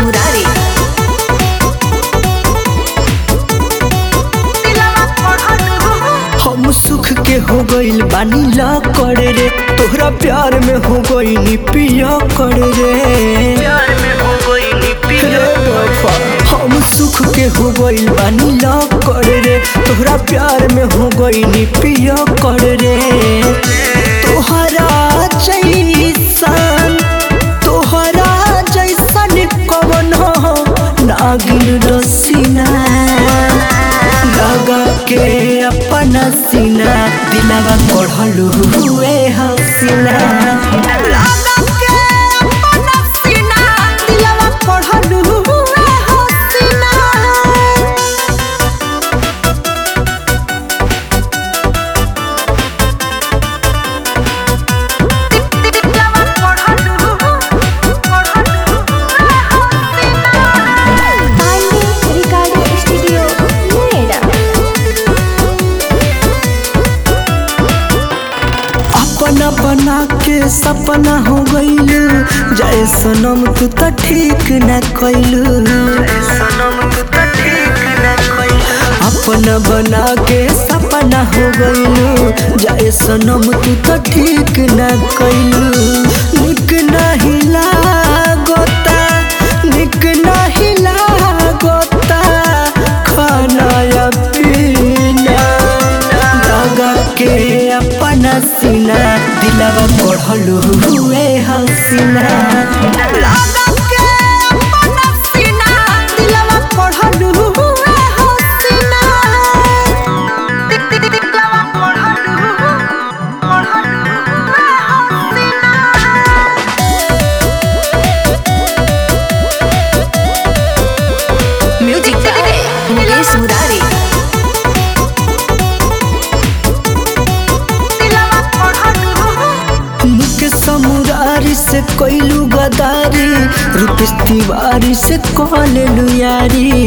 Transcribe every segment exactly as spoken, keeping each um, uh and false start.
मुरारी। हम सुख के हो गइल बानी ला करे रे, तोहरा प्यार में हो गइनी पिया करे रे। प्यार में हो गइनी पिया वफा। हम सुख के हो गइल बानी ला करे रे, तोहरा प्यार में हो गइनी पिया करे रे। तोहरा जैसन तोहरा जैसन कवन हो नागिन रसीना लगा के अपना सीना दिलवा पढ़लू हुए हसीना। लगा के अपना सीना दिलवा पढ़लू हुए हसीना। अपना बना के सपना हो गइलू, जय सनम तू तो ठीक न कइलू। अपना बना के सपना हो गइलू, जय सनम तू तो ठीक न कइलू। निक नहीं लागोता निक नहीं लागोता खाना या पीना। लगा के अपना सीना दिलवा पढ़लू हुए हसीना। लगा के अपना सीना दिलवा पढ़लू हुए हसीना। दिलवा पढ़लू पढ़लू हुए हसीना। Music by Mukesh Murari. मुरारी से कोइलू गदारी, रूपेश तिवारी से कॉलेलू यारी।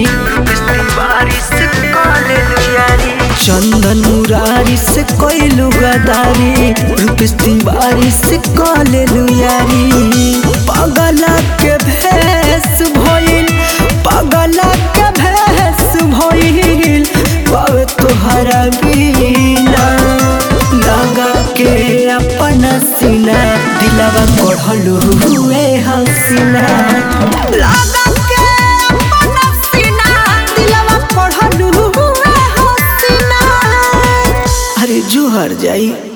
चंदन मुरारी से कोइलू गदारी, रूपेश तिवारी से कॉलेलू यारी। पगला के भेस भइल पगला के भेस भइल पावे तोहरा बिना। लगा के अपना सीना दिलवा पढ़लू हुए हसीना। लगा के अपना सीना दिलवा पढ़लू हुए हसीना। अरे जोहर जाई।